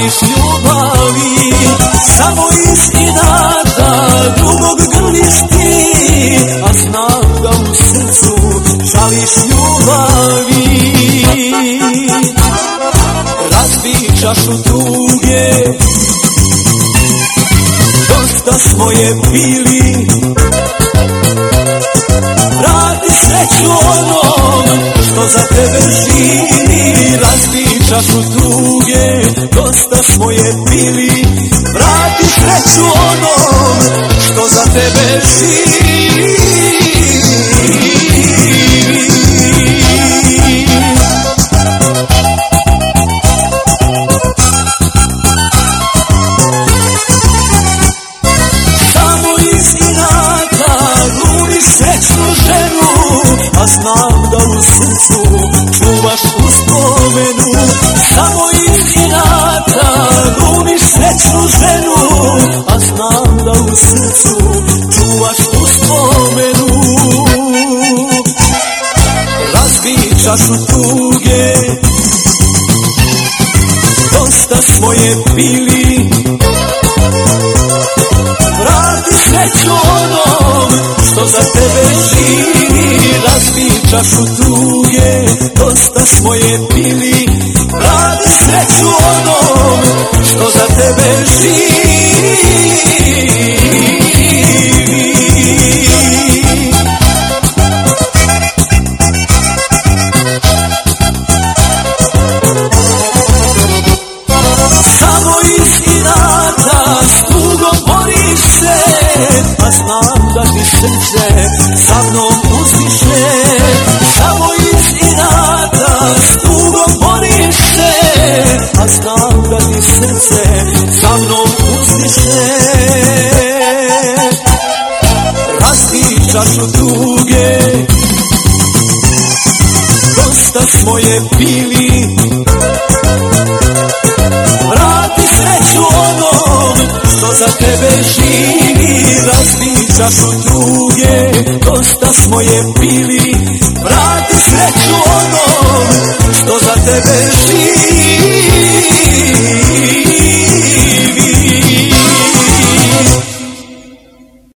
žališ ljubavi, samo iz inata drugog grliš ti, a znam da u srcu žališ ljubavi. Razbij čašu tuge, dosta smo je pili, vrati sreću onom što za tebe živi. Razbij čašu tuge, dosta smo je pili, vrati sreću onom što za tebe živi. A znam da u srcu čuvaš uspomenu, samo iz inata glumiš srećnu ženu. A znam da u srcu čuvaš uspomenu. Razbij čašu tuge, dosta smo je pili, vrati sreću onom što za tebe živi. Razbij čašu tuge, dosta smo je pili, vrati sreću onom što za tebe živi. Samo iz inata s tugom boriš se, a znam da ti srce sa mnom uzdiše. Samo iz inata s tugom boriš se, a znam da ti srce sa mnom uzdiše. Razbij čašu tuge, dosta smo je pili, vrati sreću onom što za tebe živi. Razbij čašu tuge, dosta smo je pili, vrati sreću onom što za tebe živi.